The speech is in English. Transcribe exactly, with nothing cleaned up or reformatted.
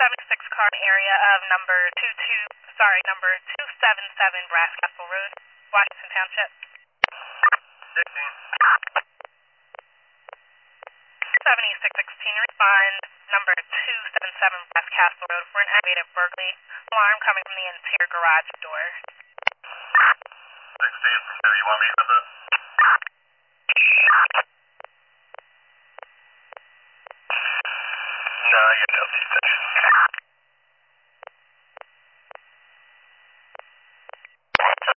seventy-six car area of number two two, sorry, number two seven seven Brass Castle Road, Washington Township. sixteen. seventy-six sixteen, respond number two seven seven Brass Castle Road for an activated burglary alarm coming from the interior garage door. sixteen, do you want me to have that? No, I got no C-section.